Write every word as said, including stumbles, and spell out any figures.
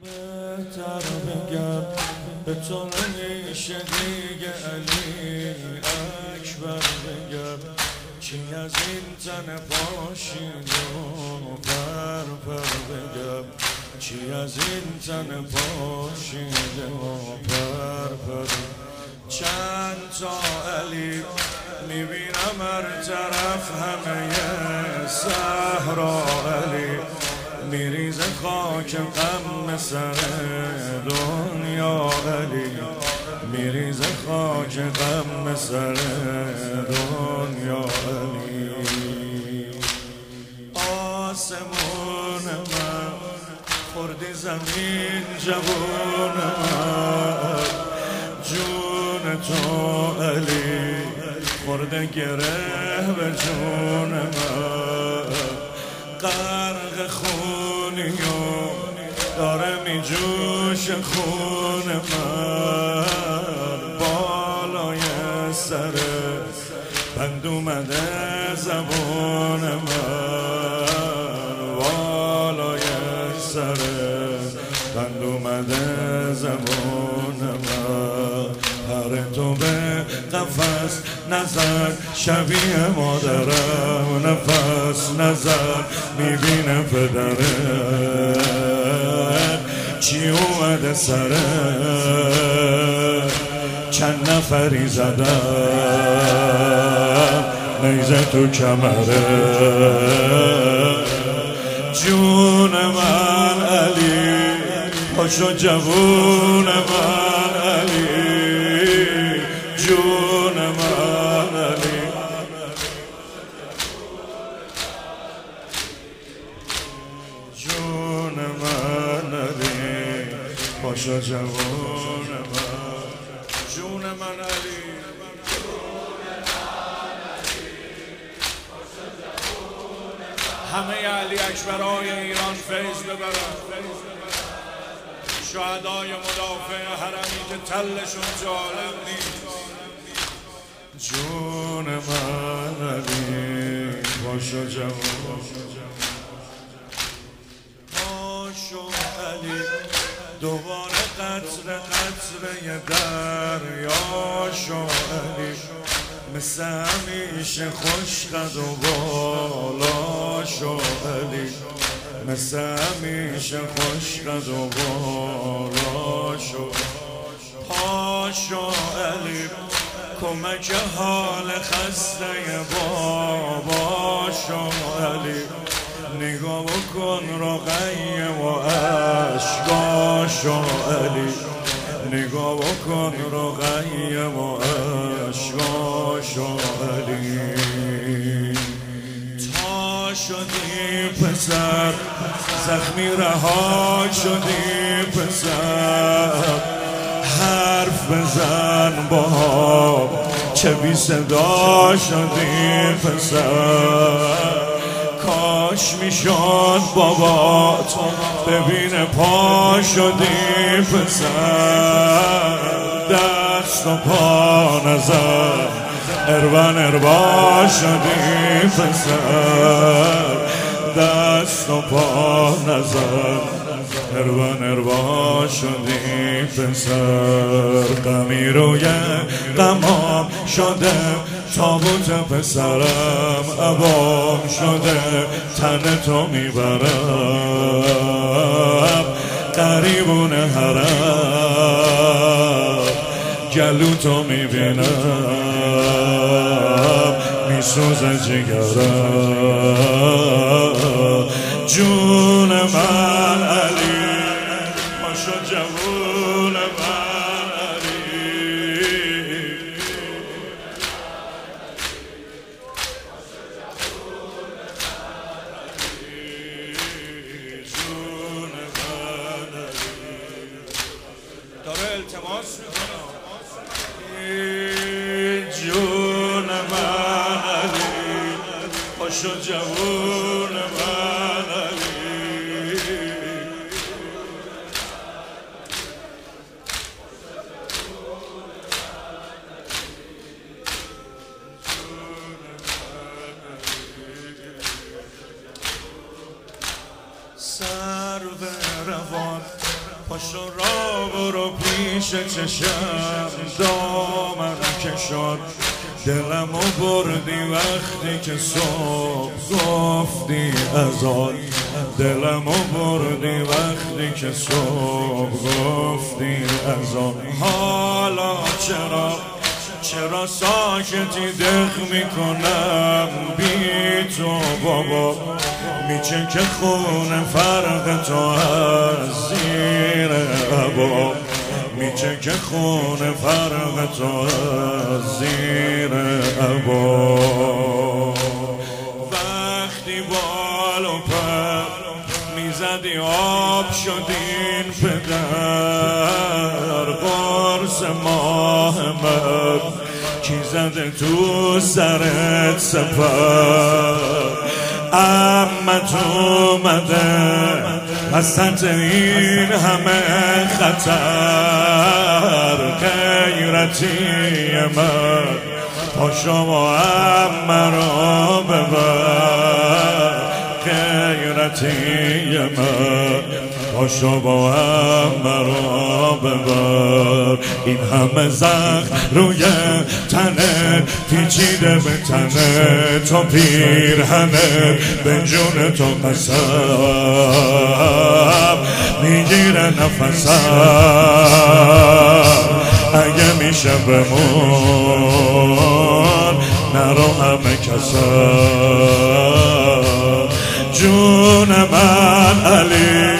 بهتر بگم به تو نمیشه دیگه علی اکبر بگم چی از این تن پاشید و پر پر بگم چی از این تن پاشید و پر پر چند تا علی میبینم هر طرف همه صحرا علی میریز خاک غم سر دنیا علی میریز خاک غم سر دنیا علی آسمون من خوردی زمین جوون من جون تو علی خورده گره به جون من غرق خونی و داره می جوش خون من بالای سر بند اومده زبون من بالای سر بند اومده زبون من هر تو به قفس نظر شبیه مادرم نفس نظر میبینه پدره چی اومده سره چند نفری زدم نیزه تو کمره جون من علی پاشو جوون من علی جون من علی جون من علی پاشو جوون من جون من علی همه علی اکبرای ایران فیض ببرن شهدای مدافع حرمی که تلشون جالب نیست جون من علی باشو جوان باشو علی دوباره قطره قطره دریا شو علی مثل همیشه خوش قد و بالا شو علی مثل همیشه خوش قد و بالا شو پاشو علی کمک حال خسته بابا شو علی نگاه بکن رقیه و عشقاشو علی نگاه بکن رقیه و عشقاشو علی تا شدی پسر زخمی رها شدی پسر حرف بزن با چه بی صدا شدی پسر کاش میشد بابات ببینه پا شدی پسر دست و پا نزد اروان اربا شدی پسر دست و پا نزد اروان اربا شدی پسر غمی روی غمام شده تابوت پسرم عبام شده تن تو میبرم قریبون حرم گلو تو میبینم میسوزه جگرم جون من علی پاشو جوون من علی جون من علی داره التماس میکنه جون من علی پاشو جوون من علی سر به روان پاشو را برو پیش چشم دامن کشان دلمو بردی وقتی که صبح گفتی اذان دلمو بردی وقتی که صبح گفتی اذان حالا چرا چرا ساکتی دق میکنم بی تو بابا میچه که خون فرق تو از زیر عبا میچه که خون فرق تو از زیر عبا وقتی بال و پر میزدی آب شدین پدر قرص ماه من کی زده تو سرت سپر امت اومده وسط این همه خطر غیرتی من پاشو و امه رو ببر غیرتی من پاشو با امه رو ببر این همه زخم روی تنه پیچیده به تنه تو پیرهنه به جون تو قسم میگیره نفسم اگه میشه بمون نرو همه کسم جون من علی